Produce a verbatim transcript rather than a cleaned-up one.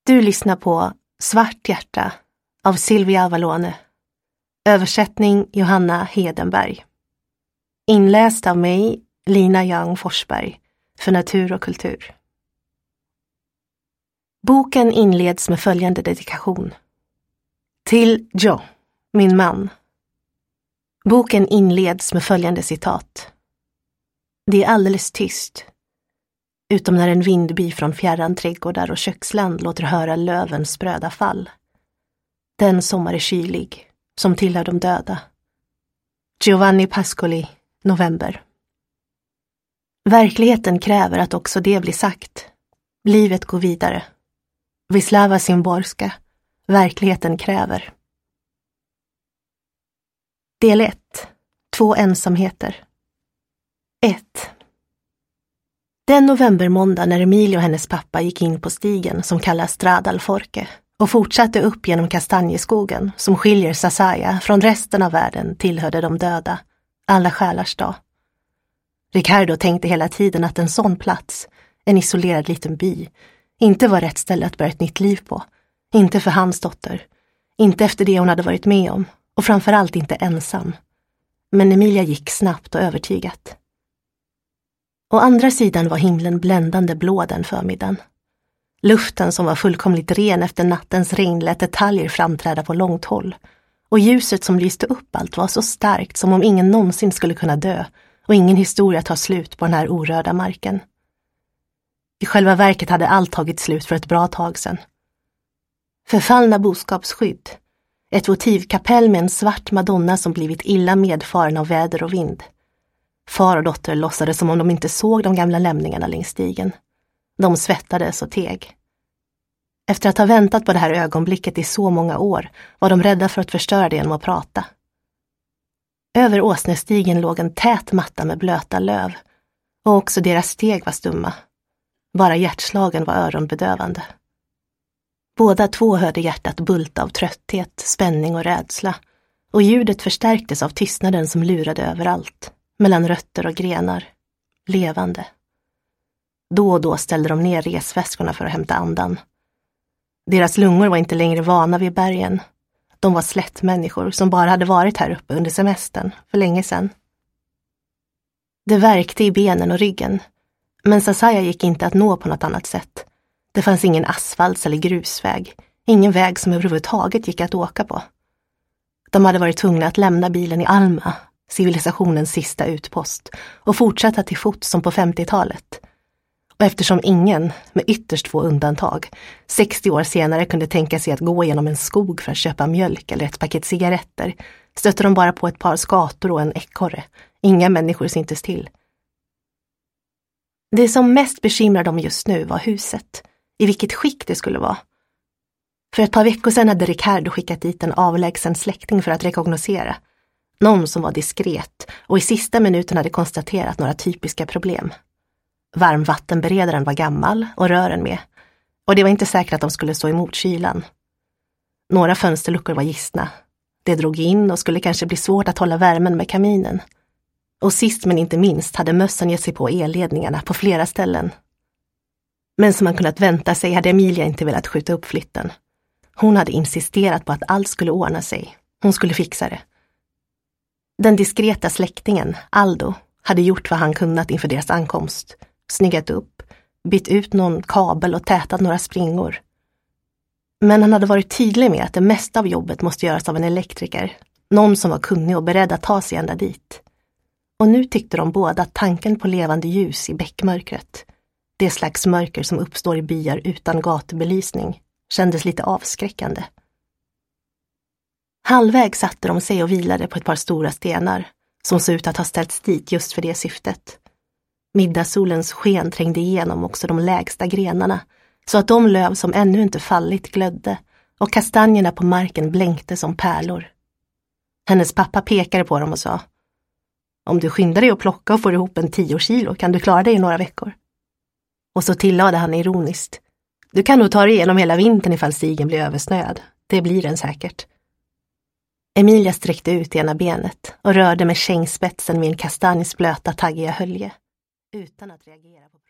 Du lyssnar på Svart hjärta av Silvia Avalone. Översättning Johanna Hedenberg. Inläst av mig, Lina Young Forsberg, för Natur och kultur. Boken inleds med följande dedikation. Till Joe, min man. Boken inleds med följande citat. Det är alldeles tyst, utom när en vindby från fjärran trädgårdar och köksland låter höra lövens spröda fall. Den sommar är kylig, som tillhör de döda. Giovanni Pascoli, november. Verkligheten kräver att också det blir sagt. Livet går vidare. Wisława Szymborska, verkligheten kräver. Del ett. Två ensamheter. ett. Den novembermåndag när Emilia och hennes pappa gick in på stigen som kallas Strada al Forche och fortsatte upp genom kastanjeskogen som skiljer Sasaja från resten av världen tillhörde de döda, alla själars dag. Ricardo tänkte hela tiden att en sån plats, en isolerad liten by, inte var rätt ställe att börja ett nytt liv på. Inte för hans dotter, inte efter det hon hade varit med om och framförallt inte ensam. Men Emilia gick snabbt och övertygat. Å andra sidan var himlen bländande blå den förmiddagen. Luften som var fullkomligt ren efter nattens regn lät detaljer framträda på långt håll. Och ljuset som lyste upp allt var så starkt som om ingen någonsin skulle kunna dö och ingen historia ta slut på den här orörda marken. I själva verket hade allt tagit slut för ett bra tag sedan. Förfallna boskapsskydd. Ett votivkapell med en svart madonna som blivit illa medfaren av väder och vind. Far och dotter låtsades som om de inte såg de gamla lämningarna längs stigen. De svettades och teg. Efter att ha väntat på det här ögonblicket i så många år var de rädda för att förstöra det genom att prata. Över åsnestigen låg en tät matta med blöta löv och också deras steg var stumma. Bara hjärtslagen var öronbedövande. Båda två hörde hjärtat bulta av trötthet, spänning och rädsla och ljudet förstärktes av tystnaden som lurade överallt. Mellan rötter och grenar. Levande. Då och då ställde de ner resväskorna för att hämta andan. Deras lungor var inte längre vana vid bergen. De var slättmänniskor som bara hade varit här uppe under semestern, för länge sedan. Det värkte i benen och ryggen. Men Sasaja gick inte att nå på något annat sätt. Det fanns ingen asfalt eller grusväg. Ingen väg som överhuvudtaget gick att åka på. De hade varit tvungna att lämna bilen i Alma, civilisationens sista utpost, och fortsätta till fot som på femtiotalet. Och eftersom ingen, med ytterst få undantag, sextio år senare kunde tänka sig att gå genom en skog för att köpa mjölk eller ett paket cigaretter, stötte de bara på ett par skator och en ekorre. Inga människor syntes till. Det som mest bekymrade dem just nu var huset, i vilket skick det skulle vara. För ett par veckor sedan hade Ricardo skickat dit en avlägsen släkting för att rekognosera. Någon som var diskret och i sista minuten hade konstaterat några typiska problem. Varmvattenberedaren var gammal och rören med. Och det var inte säkert att de skulle stå emot kylan. Några fönsterluckor var gistna. Det drog in och skulle kanske bli svårt att hålla värmen med kaminen. Och sist men inte minst hade mössen gett sig på elledningarna på flera ställen. Men som man kunnat vänta sig hade Emilia inte velat skjuta upp flytten. Hon hade insisterat på att allt skulle ordna sig. Hon skulle fixa det. Den diskreta släktingen, Aldo, hade gjort vad han kunnat inför deras ankomst. Snyggat upp, bytt ut någon kabel och tätat några springor. Men han hade varit tydlig med att det mesta av jobbet måste göras av en elektriker. Någon som var kunnig och beredd att ta sig ända dit. Och nu tyckte de båda att tanken på levande ljus i bäckmörkret, det slags mörker som uppstår i byar utan gatubelysning, kändes lite avskräckande. Halvväg satte de sig och vilade på ett par stora stenar som såg ut att ha ställts dit just för det syftet. Middagssolens sken trängde igenom också de lägsta grenarna så att de löv som ännu inte fallit glödde och kastanjerna på marken blänkte som pärlor. Hennes pappa pekade på dem och sa: om du skyndar dig att plocka och får ihop en tio kilo kan du klara dig i några veckor. Och så tillade han ironiskt: du kan nog ta dig igenom hela vintern ifall stigen blir översnöad. Det blir den säkert. Emilia sträckte ut ena benet och rörde med kängspetsen vid en kastanjsblöta taggiga hölje utan att reagera på